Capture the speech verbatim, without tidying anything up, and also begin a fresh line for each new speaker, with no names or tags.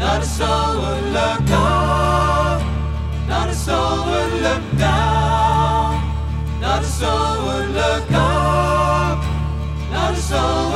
Not a soul would look up, not a soul would look down, not a soul would look up, not a soul